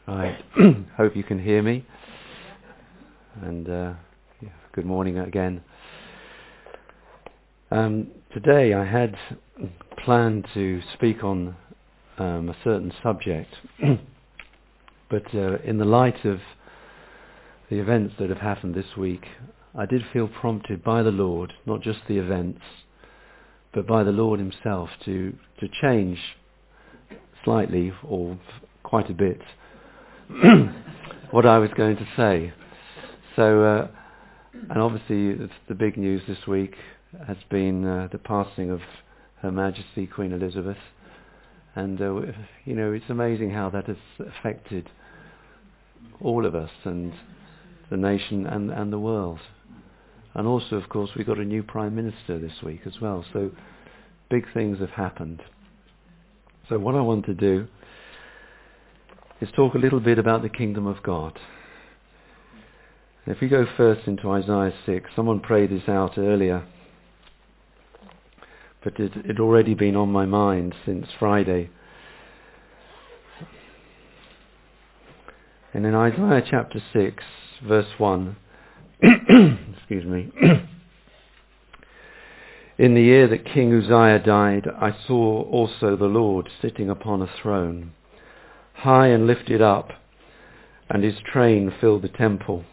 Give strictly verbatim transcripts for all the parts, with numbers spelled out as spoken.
Right. Hope you can hear me. And uh, yeah, good morning again. Um, today I had planned to speak on um, a certain subject, but uh, in the light of the events that have happened this week, I did feel prompted by the Lord, not just the events, but by the Lord himself to, to change slightly or quite a bit what I was going to say. So, uh, and obviously it's the big news this week has been uh, the passing of Her Majesty Queen Elizabeth. And, uh, you know, it's amazing how that has affected all of us and the nation and, and the world. And also, of course, we got a new Prime Minister this week as well. So big things have happened. So what I want to do is talk a little bit about the kingdom of God. If we go first into Isaiah six, someone prayed this out earlier, but it had already been on my mind since Friday. And in Isaiah chapter six, verse one, excuse me, in the year that King Uzziah died, I saw also the Lord sitting upon a throne, high and lifted up, and his train filled the temple.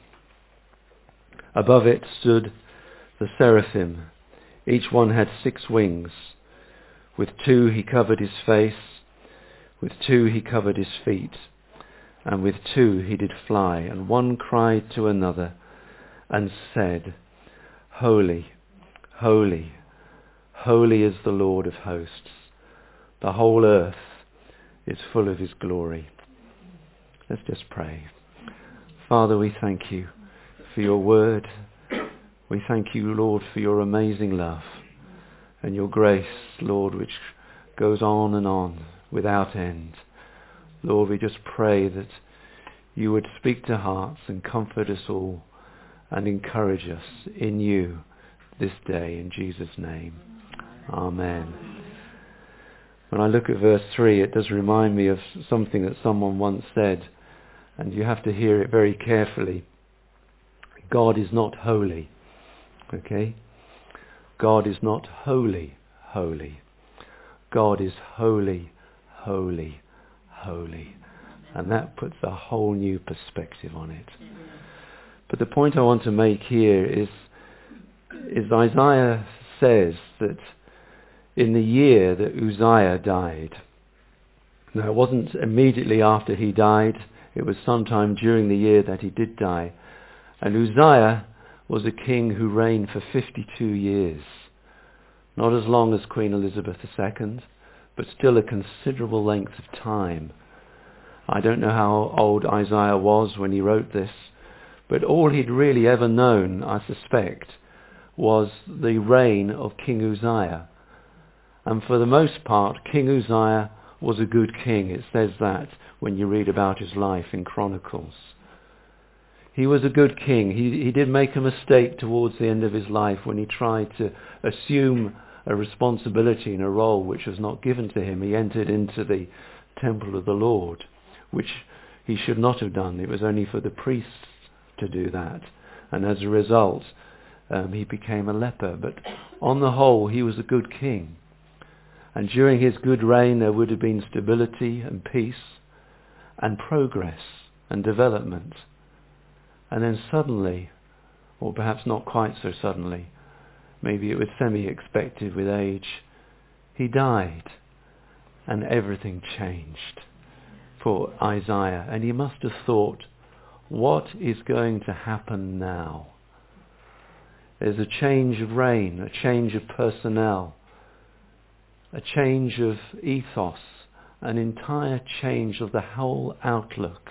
Above it stood the seraphim. Each one had six wings. With two he covered his face, with two he covered his feet, and with two he did fly. And one cried to another and said, Holy, holy, holy is the Lord of hosts. The whole earth is full of his glory. Let's just pray. Father, we thank you for your word. We thank you, Lord, for your amazing love and your grace, Lord, which goes on and on without end. Lord, we just pray that you would speak to hearts and comfort us all and encourage us in you this day, in Jesus' name. Amen. When I look at verse three, it does remind me of something that someone once said, and you have to hear it very carefully. God is not holy, okay? God is not holy, holy. God is holy, holy, holy. And that puts a whole new perspective on it. But the point I want to make here is, is Isaiah says that in the year that Uzziah died. Now, it wasn't immediately after he died. It was sometime during the year that he did die. And Uzziah was a king who reigned for fifty-two years. Not as long as Queen Elizabeth the Second, but still a considerable length of time. I don't know how old Isaiah was when he wrote this, but all he'd really ever known, I suspect, was the reign of King Uzziah. And for the most part, King Uzziah was a good king. It says that when you read about his life in Chronicles. He was a good king. He, he did make a mistake towards the end of his life when he tried to assume a responsibility and a role which was not given to him. He entered into the temple of the Lord, which he should not have done. It was only for the priests to do that. And as a result, um, he became a leper. But on the whole, he was a good king. And during his good reign, there would have been stability and peace and progress and development. And then suddenly, or perhaps not quite so suddenly, maybe it was semi-expected with age, he died. And everything changed for Isaiah. And he must have thought, what is going to happen now? There's a change of reign, a change of personnel, a change of ethos, an entire change of the whole outlook.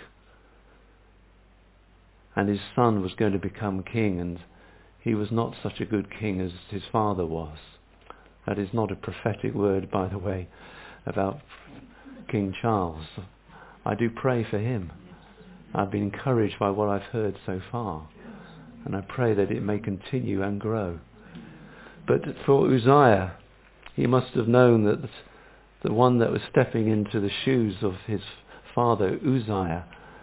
And his son was going to become king, and he was not such a good king as his father was. That is not a prophetic word, by the way, about King Charles. I do pray for him. I've been encouraged by what I've heard so far, and I pray that it may continue and grow. But for Uzziah, he must have known that the one that was stepping into the shoes of his father Uzziah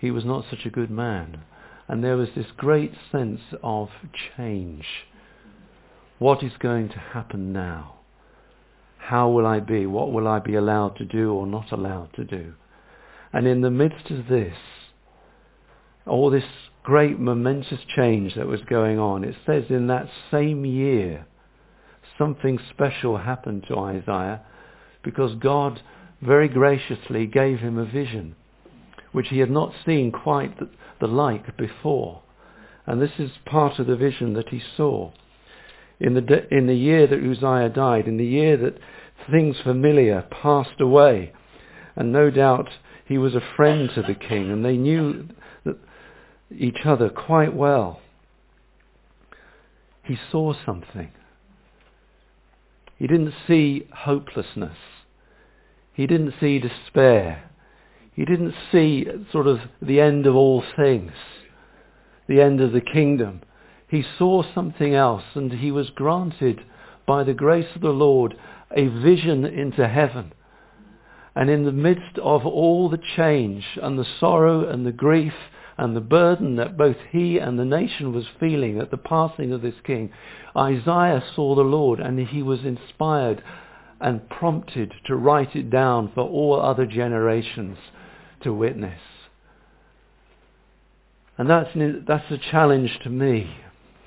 he was not such a good man. And there was this great sense of change. What is going to happen now? How will I be? What will I be allowed to do or not allowed to do? And in the midst of this, all this great momentous change that was going on, it says in that same year, something special happened to Isaiah, because God very graciously gave him a vision, which he had not seen quite the, the like before. And this is part of the vision that he saw. In the, de- in the year that Uzziah died, in the year that things familiar passed away, and no doubt he was a friend to the king, and they knew that each other quite well, he saw something. He didn't see hopelessness. He didn't see despair. He didn't see sort of the end of all things, the end of the kingdom. He saw something else, and he was granted by the grace of the Lord a vision into heaven. And in the midst of all the change and the sorrow and the grief and the burden that both he and the nation was feeling at the passing of this king, Isaiah saw the Lord, and he was inspired and prompted to write it down for all other generations to witness. And that's, that's a challenge to me.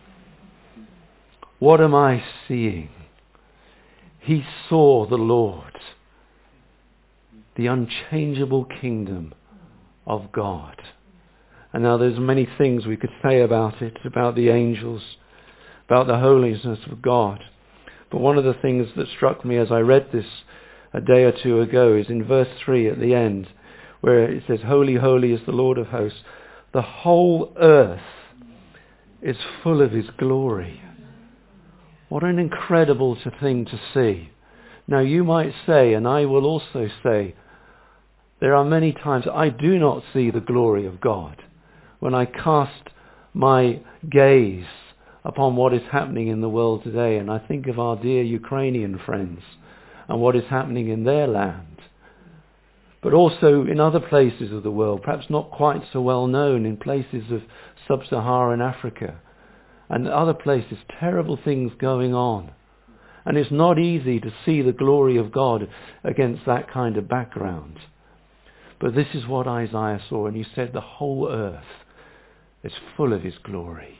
What am I seeing? He saw the Lord, the unchangeable kingdom of God. And now there's many things we could say about it, about the angels, about the holiness of God. But one of the things that struck me as I read this a day or two ago is in verse three at the end, where it says, "Holy, holy is the Lord of hosts. The whole earth is full of his glory." What an incredible thing to see. Now you might say, and I will also say, there are many times I do not see the glory of God. When I cast my gaze upon what is happening in the world today, and I think of our dear Ukrainian friends and what is happening in their land, but also in other places of the world, perhaps not quite so well known, in places of sub-Saharan Africa and other places, terrible things going on. And it's not easy to see the glory of God against that kind of background. But this is what Isaiah saw, and he said the whole earth is full of his glory.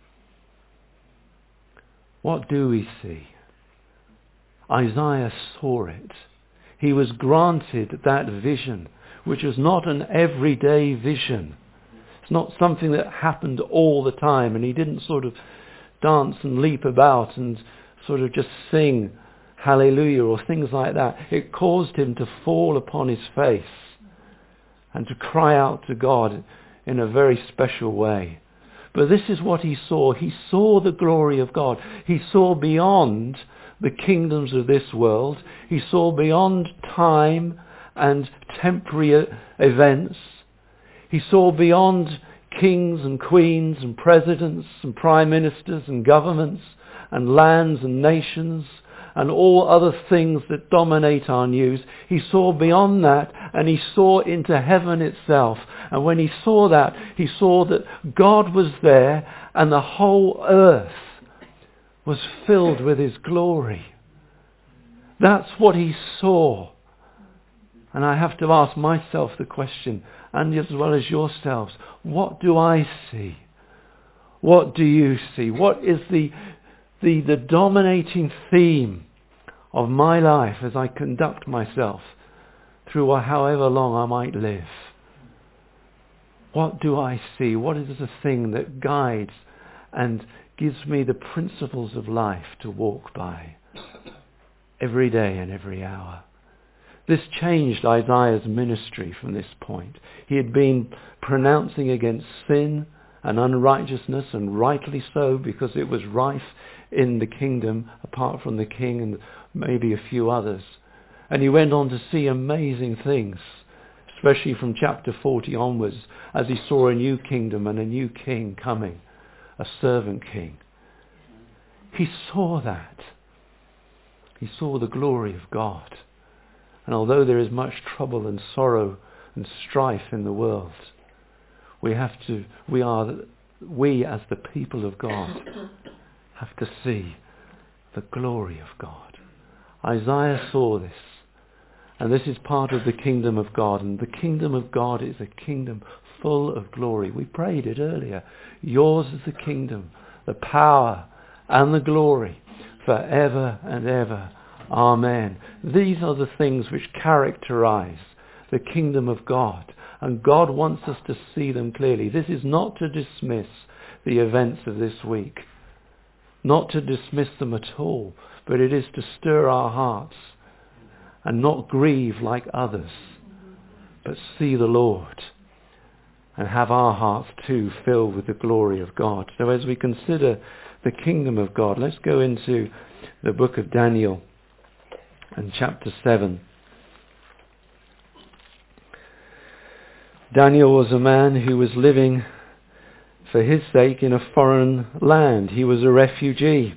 What do we see? Isaiah saw it. He was granted that vision, which was not an everyday vision. It's not something that happened all the time, and he didn't sort of dance and leap about and sort of just sing hallelujah or things like that. It caused him to fall upon his face and to cry out to God in a very special way. But this is what he saw. He saw the glory of God. He saw beyond the kingdoms of this world. He saw beyond time and temporary events. He saw beyond kings and queens and presidents and prime ministers and governments and lands and nations and all other things that dominate our news. He saw beyond that, and he saw into heaven itself. And when he saw that, he saw that God was there, and the whole earth was filled with his glory. That's what he saw. And I have to ask myself the question, and as well as yourselves, what do I see? What do you see? What is the The, the dominating theme of my life as I conduct myself through however long I might live? What do I see? What is the thing that guides and gives me the principles of life to walk by every day and every hour? This changed Isaiah's ministry from this point. He had been pronouncing against sin and unrighteousness, and rightly so, because it was rife in the kingdom apart from the king and maybe a few others. And he went on to see amazing things, especially from chapter forty onwards, as he saw a new kingdom and a new king coming, a servant king. He saw that. He saw the glory of God. And although there is much trouble and sorrow and strife in the world, We have to, we are, we as the people of God have to see the glory of God. Isaiah saw this. And this is part of the kingdom of God. And the kingdom of God is a kingdom full of glory. We prayed it earlier. Yours is the kingdom, the power and the glory forever and ever. Amen. These are the things which characterize the kingdom of God. And God wants us to see them clearly. This is not to dismiss the events of this week. Not to dismiss them at all. But it is to stir our hearts and not grieve like others, but see the Lord and have our hearts too filled with the glory of God. So as we consider the kingdom of God, let's go into the book of Daniel and chapter seven. Daniel was a man who was living for his sake in a foreign land. He was a refugee.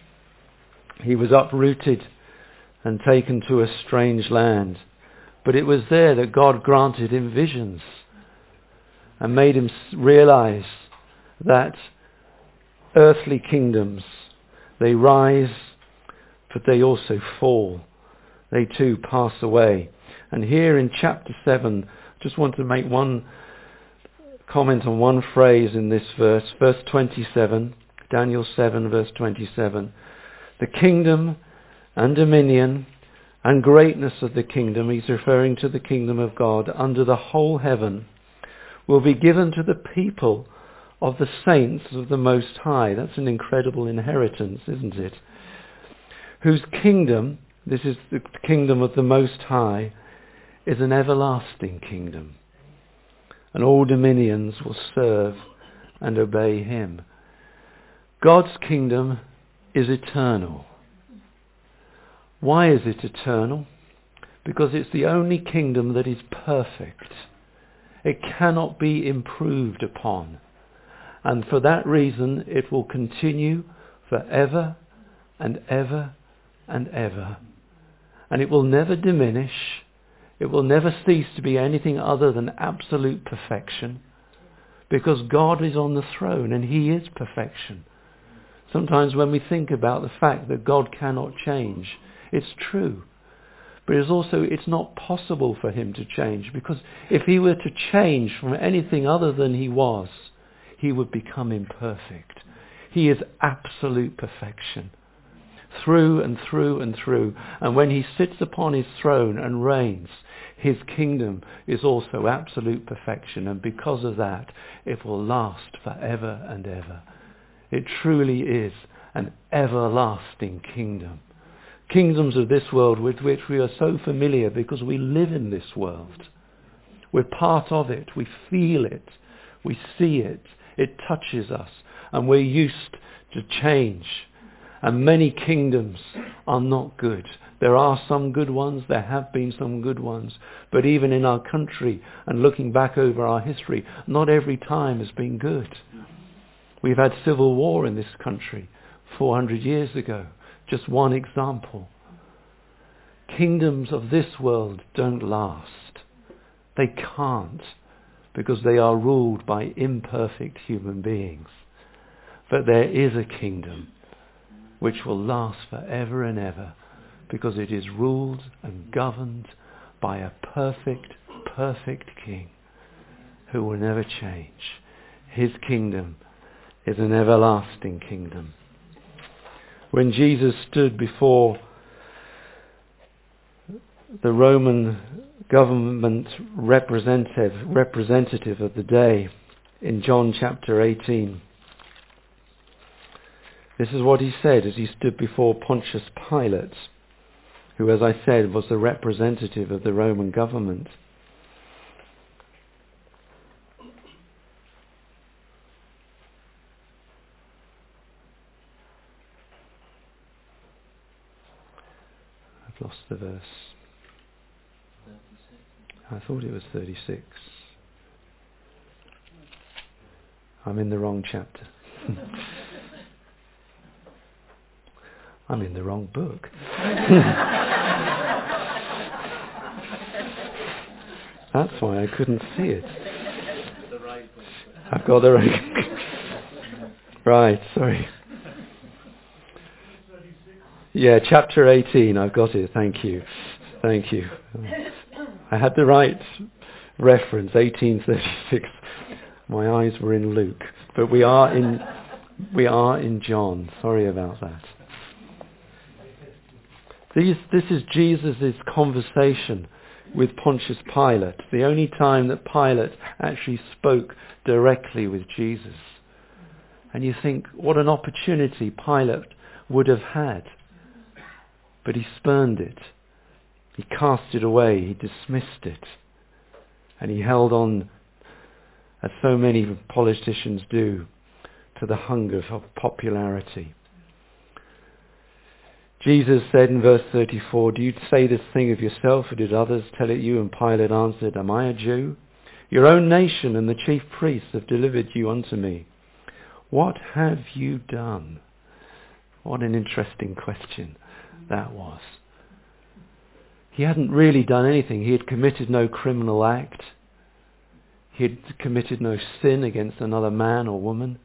He was uprooted and taken to a strange land. But it was there that God granted him visions and made him realize that earthly kingdoms, they rise, but they also fall. They too pass away. And here in chapter seven, I just want to make one comment on one phrase in this verse, verse twenty-seven, Daniel seven, verse twenty-seven. The kingdom and dominion and greatness of the kingdom, he's referring to the kingdom of God, under the whole heaven, will be given to the people of the saints of the Most High. That's an incredible inheritance, isn't it? Whose kingdom, this is the kingdom of the Most High, is an everlasting kingdom. And all dominions will serve and obey him. God's kingdom is eternal. Why is it eternal? Because it's the only kingdom that is perfect. It cannot be improved upon. And for that reason, it will continue forever and ever and ever. And it will never diminish. It will never cease to be anything other than absolute perfection. Because God is on the throne and he is perfection. Sometimes when we think about the fact that God cannot change, it's true. But it's also, it's not possible for him to change, because if he were to change from anything other than he was, he would become imperfect. He is absolute perfection. Through and through and through. And when he sits upon his throne and reigns, his kingdom is also absolute perfection. And because of that, it will last forever and ever. It truly is an everlasting kingdom. Kingdoms of this world with which we are so familiar because we live in this world. We're part of it. We feel it. We see it. It touches us. And we're used to change. And many kingdoms are not good. There are some good ones. There have been some good ones. But even in our country and looking back over our history, not every time has been good. We've had civil war in this country four hundred years ago. Just one example. Kingdoms of this world don't last. They can't, because they are ruled by imperfect human beings. But there is a kingdom which will last forever and ever, because it is ruled and governed by a perfect, perfect King who will never change. His kingdom is an everlasting kingdom. When Jesus stood before the Roman government representative, representative of the day in John chapter eighteen, this is what he said as he stood before Pontius Pilate, who, as I said, was the representative of the Roman government. I've lost the verse. I thought it was thirty-six. I'm in the wrong chapter. I'm in the wrong book. That's why I couldn't see it. I've got the right. Right, sorry. Yeah, chapter eighteen, I've got it, thank you. Thank you. I had the right reference, eighteen thirty-six. My eyes were in Luke. But we are in we are in John. Sorry about that. These, this is Jesus' conversation with Pontius Pilate, the only time that Pilate actually spoke directly with Jesus. And you think, what an opportunity Pilate would have had. But he spurned it. He cast it away. He dismissed it. And he held on, as so many politicians do, to the hunger for popularity. Jesus said in verse thirty-four, "Do you say this thing of yourself, or did others tell it you?" And Pilate answered, "Am I a Jew? Your own nation and the chief priests have delivered you unto me. What have you done?" What an interesting question that was. He hadn't really done anything. He had committed no criminal act. He had committed no sin against another man or woman.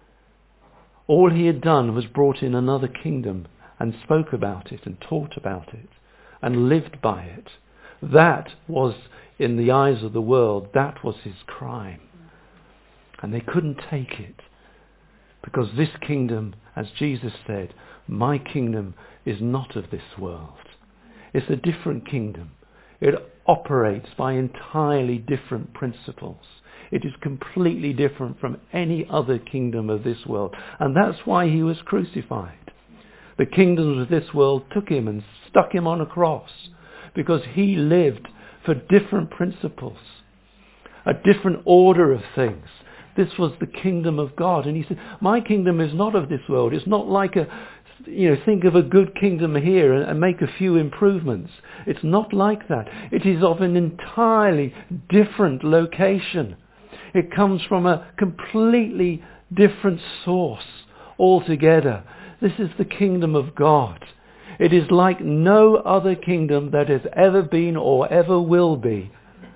All he had done was brought in another kingdom and spoke about it and taught about it and lived by it. That was, in the eyes of the world, that was his crime. And they couldn't take it. Because this kingdom, as Jesus said, my kingdom is not of this world. It's a different kingdom. It operates by entirely different principles. It is completely different from any other kingdom of this world. And that's why he was crucified. The kingdoms of this world took him and stuck him on a cross because he lived for different principles, a different order of things. This was the kingdom of God. And he said, my kingdom is not of this world. It's not like a, you know, think of a good kingdom here and, and make a few improvements. It's not like that. It is of an entirely different location. It comes from a completely different source altogether. This is the kingdom of God. It is like no other kingdom that has ever been or ever will be.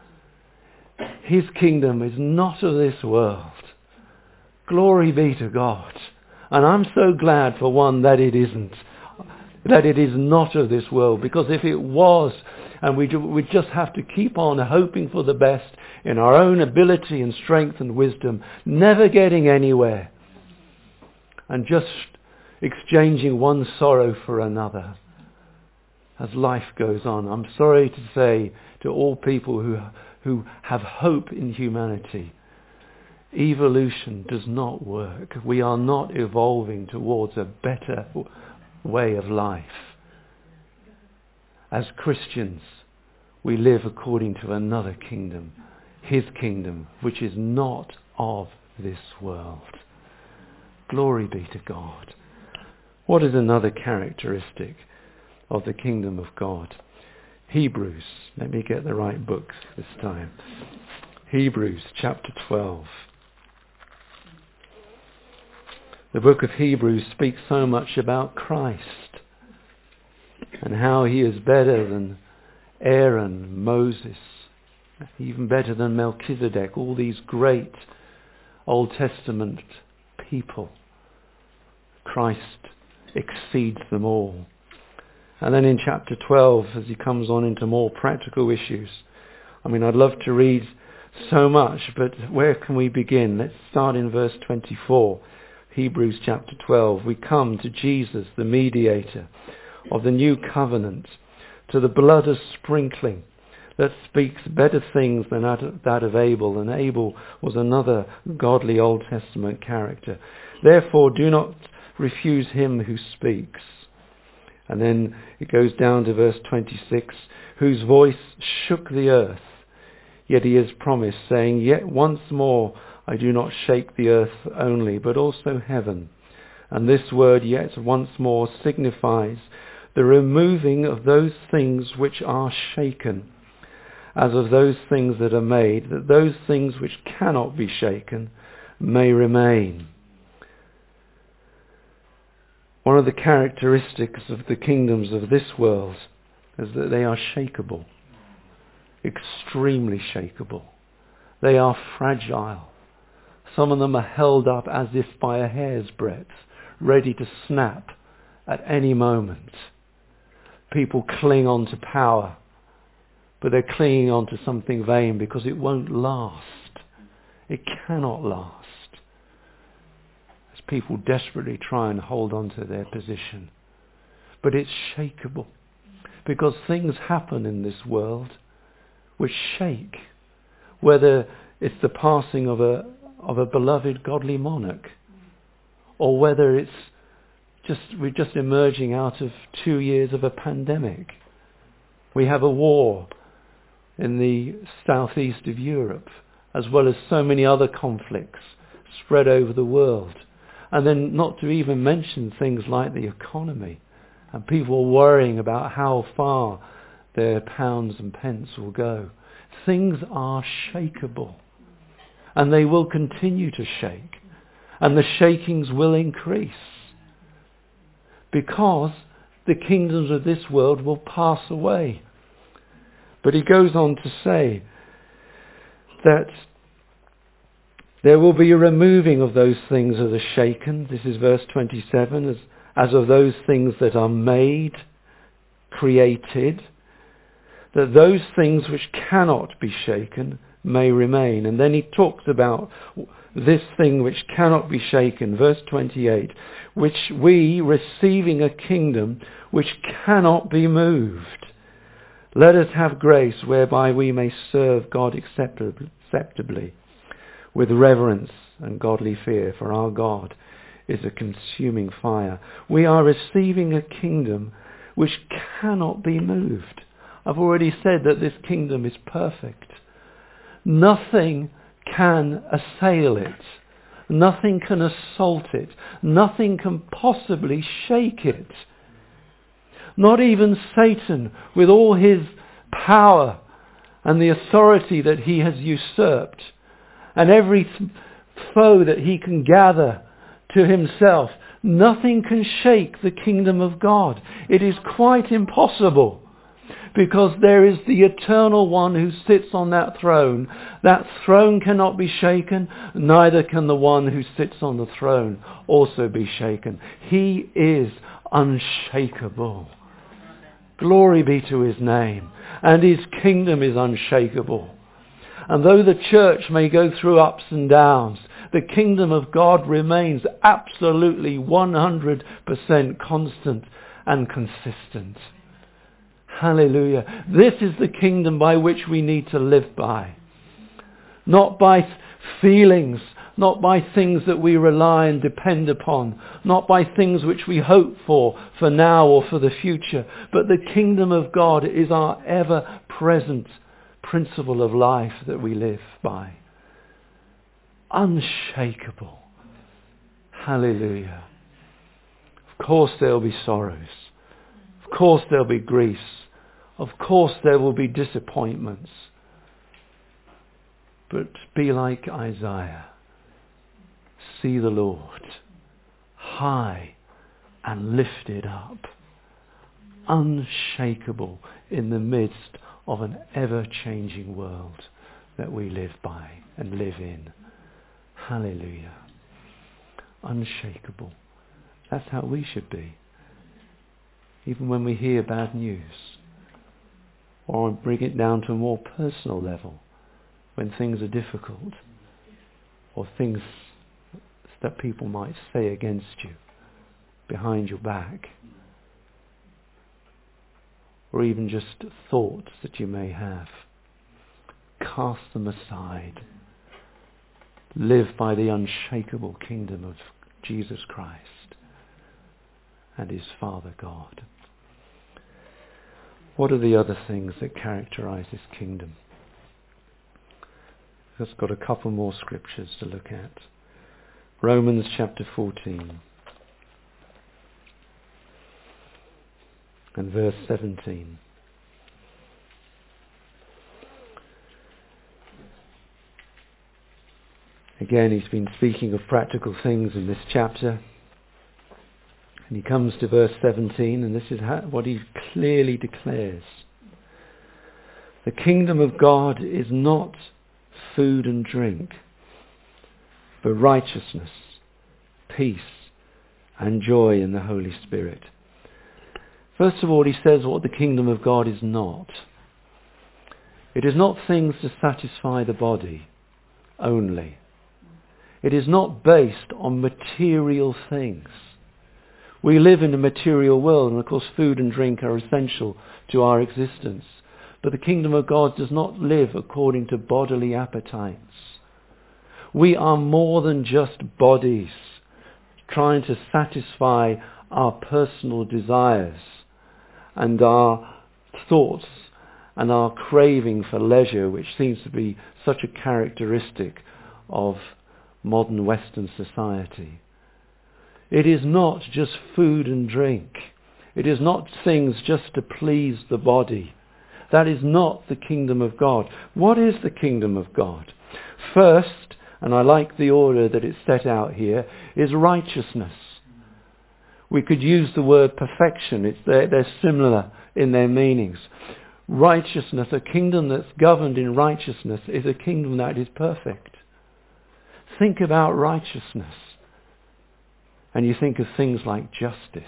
His kingdom is not of this world. Glory be to God. And I'm so glad for one that it isn't. That it is not of this world. Because if it was, and we we just have to keep on hoping for the best in our own ability and strength and wisdom, never getting anywhere, and just exchanging one sorrow for another as life goes on. I'm sorry to say to all people who who have hope in humanity, evolution does not work. We are not evolving towards a better way of life. As Christians, we live according to another kingdom, his kingdom, which is not of this world. Glory be to God. What is another characteristic of the kingdom of God? Hebrews, let me get the right book this time. Hebrews chapter twelve. The book of Hebrews speaks so much about Christ and how he is better than Aaron, Moses, even better than Melchizedek, all these great Old Testament people. Christ exceeds them all. And then in chapter twelve, as he comes on into more practical issues, I mean, I'd love to read so much, but where can we begin? Let's start in verse twenty-four, Hebrews chapter twelve. We come to Jesus, the mediator of the new covenant, to the blood of sprinkling that speaks better things than that of Abel, and Abel was another godly Old Testament character. Therefore, do not refuse him who speaks. And then it goes down to verse twenty-six, whose voice shook the earth. Yet he has promised, saying, yet once more I do not shake the earth only, but also heaven. And this word, yet once more, signifies the removing of those things which are shaken, as of those things that are made, that those things which cannot be shaken may remain. One of the characteristics of the kingdoms of this world is that they are shakeable, extremely shakeable. They are fragile. Some of them are held up as if by a hair's breadth, ready to snap at any moment. People cling on to power, but they're clinging on to something vain because it won't last. It cannot last. As people desperately try and hold on to their position. But it's shakeable, because things happen in this world which shake, whether it's the passing of a of a beloved godly monarch, or whether it's just we're just emerging out of two years of a pandemic. We have a war in the southeast of Europe, as well as so many other conflicts spread over the world. And then not to even mention things like the economy, and people worrying about how far their pounds and pence will go. Things are shakeable, and they will continue to shake, and the shakings will increase, because the kingdoms of this world will pass away. But he goes on to say that there will be a removing of those things that are shaken. This is verse twenty-seven, as, as of those things that are made, created, that those things which cannot be shaken may remain. And then he talks about this thing which cannot be shaken, verse twenty-eight, which we, receiving a kingdom which cannot be moved, let us have grace whereby we may serve God acceptably, with reverence and godly fear, for our God is a consuming fire. We are receiving a kingdom which cannot be moved. I've already said that this kingdom is perfect. Nothing can assail it. Nothing can assault it. Nothing can possibly shake it. Not even Satan, with all his power and the authority that he has usurped, and every foe that he can gather to himself. Nothing can shake the kingdom of God. It is quite impossible, because there is the eternal one who sits on that throne. That throne cannot be shaken, neither can the one who sits on the throne also be shaken. He is unshakable. Glory be to his name. And his kingdom is unshakable. And though the church may go through ups and downs, the kingdom of God remains absolutely one hundred percent constant and consistent. Hallelujah. This is the kingdom by which we need to live by. Not by feelings, not by things that we rely and depend upon, not by things which we hope for, for now or for the future, but the kingdom of God is our ever-present principle of life that we live by. Unshakable. Hallelujah. Of course there will be sorrows. Of course there will be griefs. Of course there will be disappointments. But be like Isaiah. See the Lord high and lifted up, unshakable in the midst of an ever-changing world that we live by and live in. Hallelujah. Unshakable. That's how we should be. Even when we hear bad news, or bring it down to a more personal level, when things are difficult, or things that people might say against you behind your back, or even just thoughts that you may have. Cast them aside. Live by the unshakable kingdom of Jesus Christ and his Father God. What are the other things that characterize this kingdom? I've just got a couple more scriptures to look at. Romans chapter fourteen and verse seventeen. Again, he's been speaking of practical things in this chapter. And he comes to verse seventeen, and this is how, what he clearly declares. The kingdom of God is not food and drink, but righteousness, peace, and joy in the Holy Spirit. First of all, he says what the kingdom of God is not. It is not things to satisfy the body only. It is not based on material things. We live in a material world, and of course food and drink are essential to our existence. But the kingdom of God does not live according to bodily appetites. We are more than just bodies trying to satisfy our personal desires and our thoughts and our craving for leisure, which seems to be such a characteristic of modern Western society. It is not just food and drink. It is not things just to please the body. That is not the kingdom of God. What is the kingdom of God? First, and I like the order that it's set out here, is righteousness. We could use the word perfection. It's they're, they're similar in their meanings. Righteousness, a kingdom that's governed in righteousness, is a kingdom that is perfect. Think about righteousness, and you think of things like justice.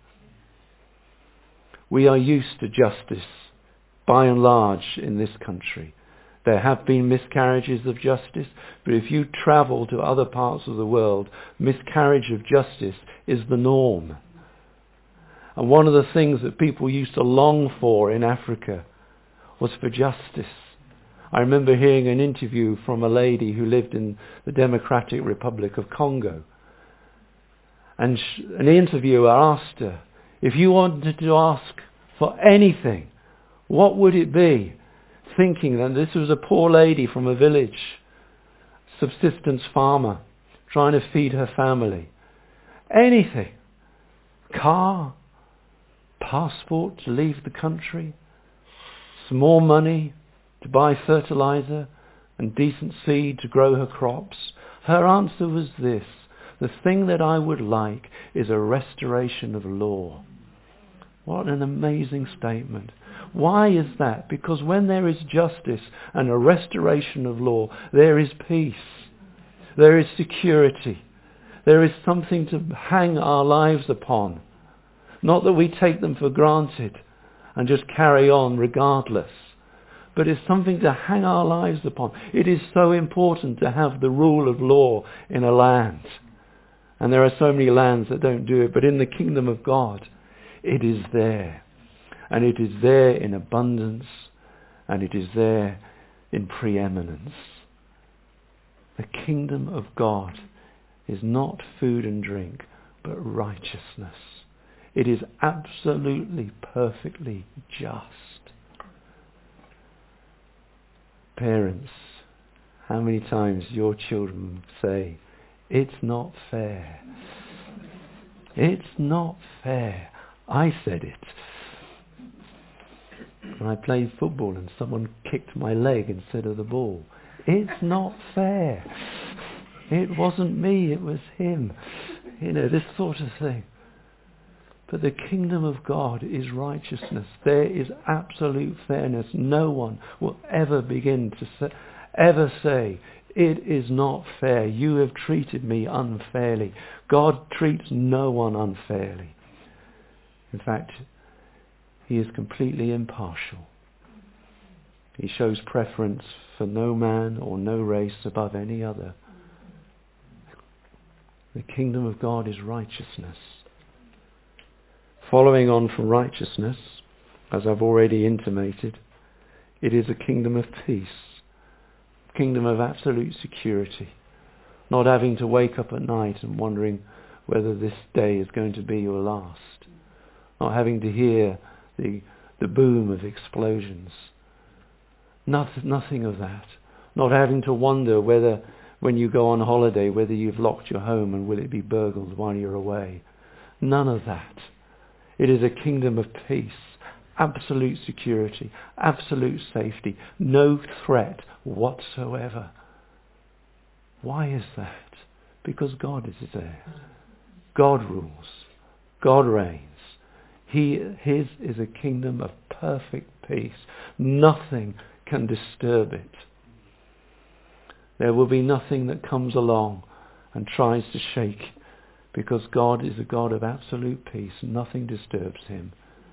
We are used to justice, by and large, in this country. There have been miscarriages of justice, but if you travel to other parts of the world, miscarriage of justice is the norm. And one of the things that people used to long for in Africa was for justice. I remember hearing an interview from a lady who lived in the Democratic Republic of Congo. And sh- an interviewer asked her, if you wanted to ask for anything, what would it be? Thinking that this was a poor lady from a village, subsistence farmer, trying to feed her family. Anything. Car, passport to leave the country, some more money to buy fertilizer and decent seed to grow her crops. Her answer was this: the thing that I would like is a restoration of law. What an amazing statement. Why is that? Because when there is justice and a restoration of law, there is peace. There is security. There is something to hang our lives upon. Not that we take them for granted and just carry on regardless, but it's something to hang our lives upon. It is so important to have the rule of law in a land. And there are so many lands that don't do it, but in the kingdom of God, it is there. And it is there in abundance, and it is there in preeminence. The kingdom of God is not food and drink, but righteousness. It is absolutely, perfectly just. Parents, how many times your children say, it's not fair. It's not fair. I said it. When I played football and someone kicked my leg instead of the ball. It's not fair. It wasn't me, it was him. You know, this sort of thing. But the kingdom of God is righteousness. There is absolute fairness. No one will ever begin to say, ever say, it is not fair. You have treated me unfairly. God treats no one unfairly. In fact, he is completely impartial. He shows preference for no man or no race above any other. The kingdom of God is righteousness. Following on from righteousness, as I've already intimated, it is a kingdom of peace, a kingdom of absolute security, not having to wake up at night and wondering whether this day is going to be your last, not having to hear the the boom of explosions. Not, nothing of that. Not having to wonder whether, when you go on holiday, whether you've locked your home and will it be burgled while you're away. None of that. It is a kingdom of peace, absolute security, absolute safety, no threat whatsoever. Why is that? Because God is there. God rules. God reigns. He, his is a kingdom of perfect peace. Nothing can disturb it. There will be nothing that comes along and tries to shake, because God is a God of absolute peace. Nothing disturbs him.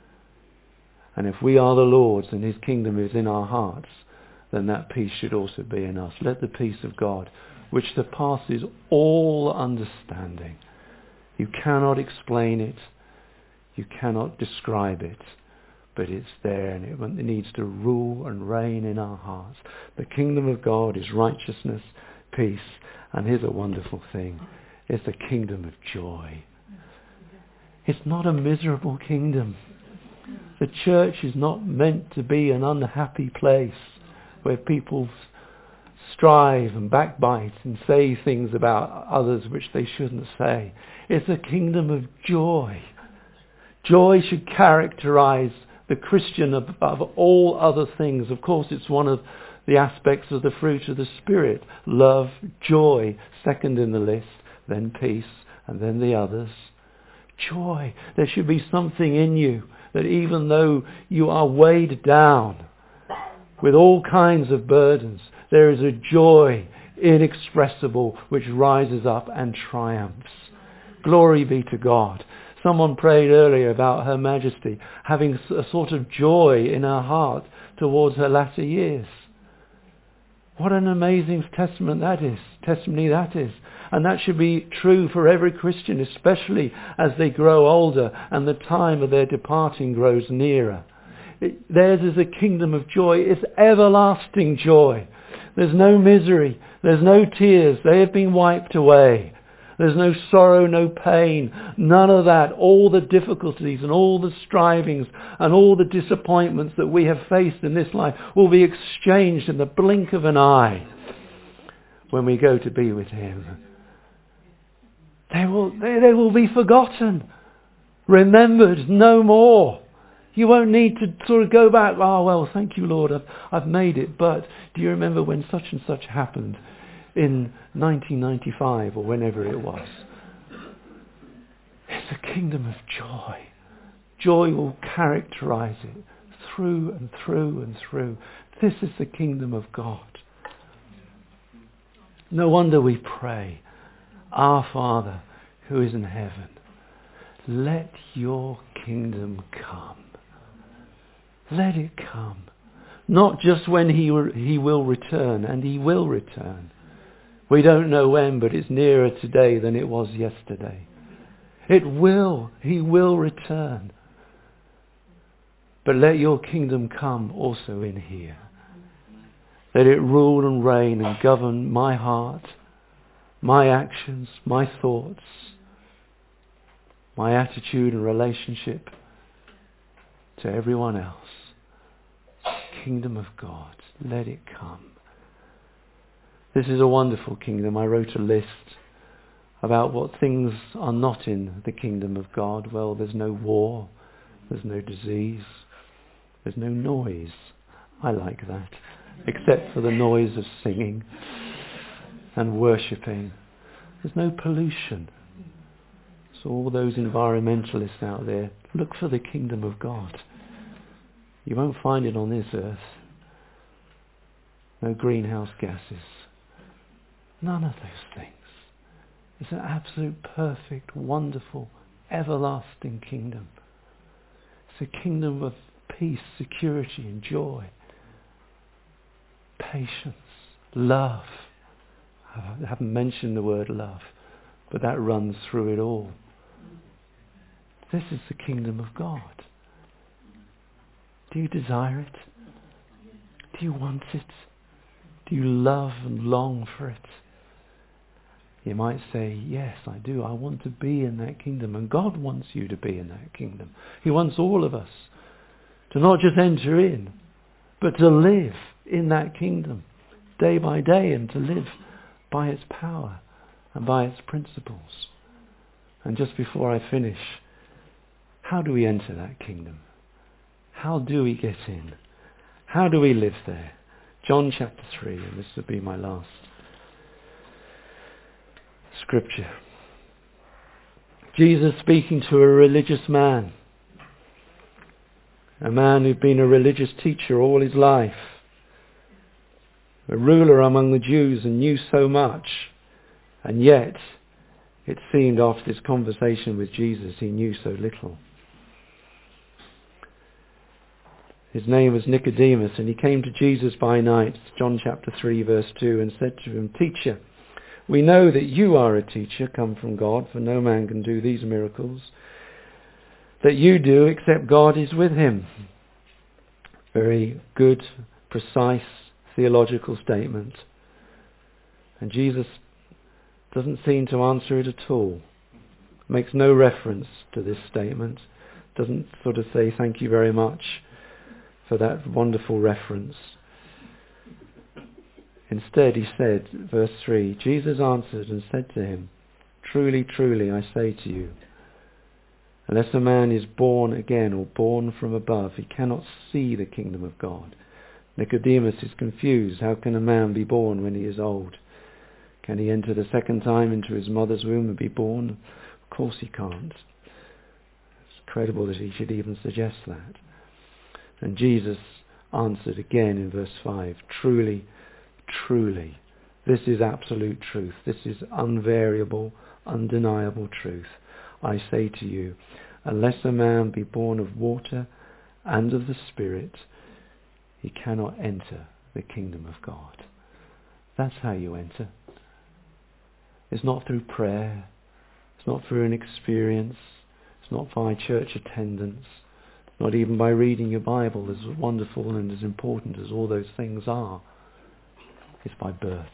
And if we are the Lord's and his kingdom is in our hearts, then that peace should also be in us. Let the peace of God, which surpasses all understanding. You cannot explain it. You cannot describe it. But it's there, and it needs to rule and reign in our hearts. The kingdom of God is righteousness, peace, and here's a wonderful thing. It's a kingdom of joy. It's not a miserable kingdom. The church is not meant to be an unhappy place where people strive and backbite and say things about others which they shouldn't say. It's a kingdom of joy. Joy should characterize the Christian above all other things. Of course, it's one of the aspects of the fruit of the Spirit. Love, joy, second in the list, then peace, and then the others. Joy. There should be something in you that even though you are weighed down with all kinds of burdens, there is a joy inexpressible which rises up and triumphs. Glory be to God. Someone prayed earlier about Her Majesty having a sort of joy in her heart towards her latter years. What an amazing testament that is, testimony that is. And that should be true for every Christian, especially as they grow older and the time of their departing grows nearer. It, theirs is a kingdom of joy. It's everlasting joy. There's no misery. There's no tears. They have been wiped away. There's no sorrow, no pain, none of that. All the difficulties and all the strivings and all the disappointments that we have faced in this life will be exchanged in the blink of an eye when we go to be with him. They will, they, they will be forgotten, remembered no more. You won't need to sort of go back, oh well, thank you Lord, I've, I've made it, but do you remember when such and such happened in nineteen ninety-five or whenever it was? It's a kingdom of joy. Joy will characterize it through and through and through. This is the kingdom of God. No wonder we pray, Our Father who is in heaven, let your kingdom come. Let it come. Not just when he, he will return, and he will return. We don't know when, but it's nearer today than it was yesterday. It will. He will return. But let your kingdom come also in here. Let it rule and reign and govern my heart, my actions, my thoughts, my attitude and relationship to everyone else. Kingdom of God, let it come. This is a wonderful kingdom. I wrote a list about what things are not in the kingdom of God. Well, there's no war, there's no disease, there's no noise. I like that, except for the noise of singing and worshipping. There's no pollution. So all those environmentalists out there, look for the kingdom of God. You won't find it on this earth. No greenhouse gases. None of those things. It's an absolute, perfect, wonderful, everlasting kingdom. It's a kingdom of peace, security and joy. Patience, love. I haven't mentioned the word love, but that runs through it all. This is the kingdom of God. Do you desire it? Do you want it? Do you love and long for it? You might say, yes, I do. I want to be in that kingdom. And God wants you to be in that kingdom. He wants all of us to not just enter in, but to live in that kingdom day by day, and to live by its power and by its principles. And just before I finish, how do we enter that kingdom? How do we get in? How do we live there? John chapter three, and this will be my last scripture. Jesus speaking to a religious man, a man who'd been a religious teacher all his life, a ruler among the Jews and knew so much And yet, it seemed after this conversation with Jesus, he knew so little. His name was Nicodemus, and he came to Jesus by night, John chapter three, verse two, and said to him, "Teacher, we know that you are a teacher come from God, for no man can do these miracles that you do except God is with him." Very good, precise theological statement. And Jesus doesn't seem to answer it at all. Makes no reference to this statement. Doesn't sort of say thank you very much for that wonderful reference. Instead he said, verse three, Jesus answered and said to him, "Truly, truly, I say to you, unless a man is born again or born from above, he cannot see the kingdom of God." Nicodemus is confused. How can a man be born when he is old? Can he enter the second time into his mother's womb and be born? Of course he can't. It's incredible that he should even suggest that. And Jesus answered again in verse five, "Truly, truly, this is absolute truth. This is unvariable, undeniable truth. I say to you, unless a man be born of water and of the Spirit, he cannot enter the kingdom of God." That's how you enter. It's not through prayer. It's not through an experience. It's not by church attendance. Not even by reading your Bible, as wonderful and as important as all those things are. It's by birth.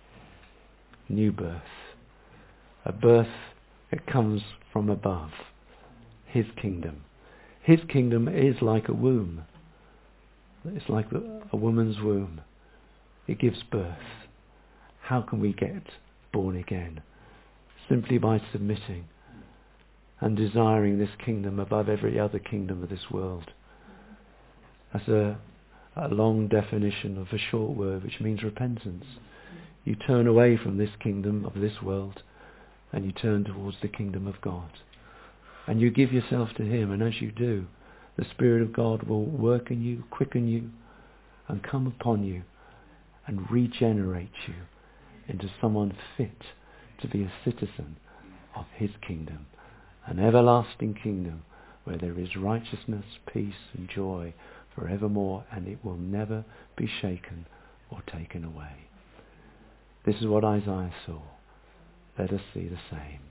New birth. A birth that comes from above. His kingdom. His kingdom is like a womb. It's like a woman's womb. It gives birth. How can we get born again? Simply by submitting and desiring this kingdom above every other kingdom of this world. That's a, a long definition of a short word, which means repentance. You turn away from this kingdom of this world and you turn towards the kingdom of God. And you give yourself to him, and as you do, the Spirit of God will work in you, quicken you, and come upon you and regenerate you into someone fit to be a citizen of his kingdom, an everlasting kingdom where there is righteousness, peace and joy forevermore, and it will never be shaken or taken away. This is what Isaiah saw. Let us see the same.